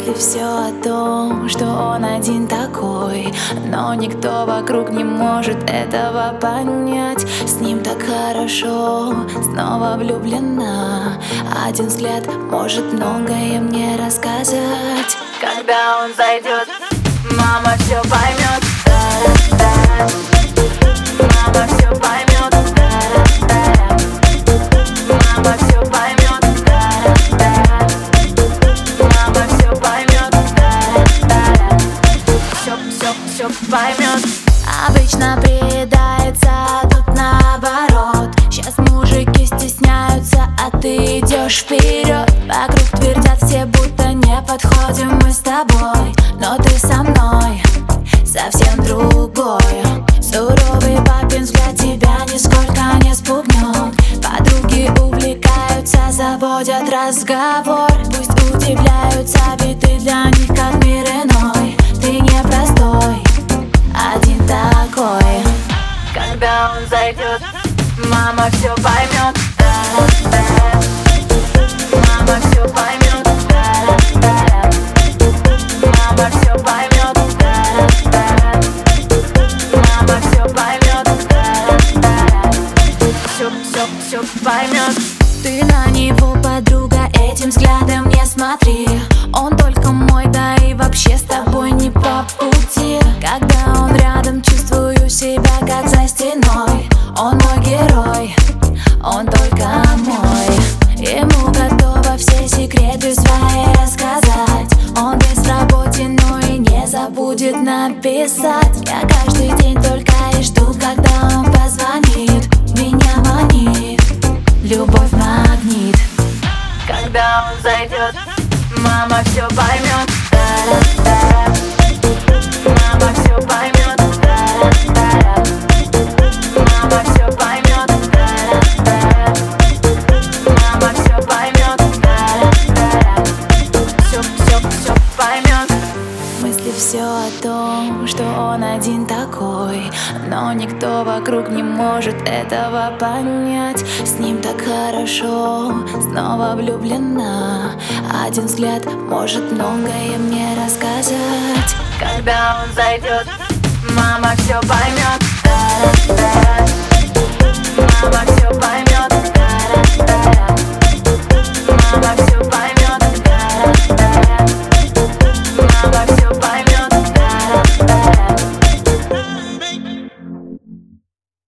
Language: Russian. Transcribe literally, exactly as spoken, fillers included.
Мысли все о том, что он один такой, но никто вокруг не может этого понять. С ним так хорошо, снова влюблена. Один взгляд может многое мне рассказать. Когда он зайдет, мама все поймет. Мама все поймет. Мама все поймет. Мама все поймет. Все, все, все поймет. Обычно приедается, тут наоборот. Сейчас мужики стесняются, а ты идешь вперед. Вокруг твердят все, будто не подходим мы с тобой. Но ты со мной совсем другой. Суровый папин взгляд тебя нисколько не спугнет. Подруги увлекаются, заводят разговор. Пусть удивляются, ведь ты для них как мир иной. Ты непростой, один такой. Когда он зайдет, мама все поймет. Мама все поймет. Мама все поймет. Мама все поймет. Все, все, все поймет. Ты на него, подруга, этим взглядом не смотри. Он только мой, да и вообще с тобой не по пути. Когда он рядом, чувствую себя как за стеной. Он мой герой, он только мой. Ему готова все секреты свои рассказать. Он безработен, но и не забудет написать. Я каждый день только и жду, когда он позвонит. Меня манит любовь магнит. Когда он зайдет, мама все поймет. Мама все поймет. Мама все поймет. Мама все поймет. Все, все, все поймет. Мысли все о том, что он один такой, но никто вокруг не может этого понять. С ним так хорошо, снова влюблена. Один взгляд может многое мне рассказать. Когда он зайдет, мама все поймет.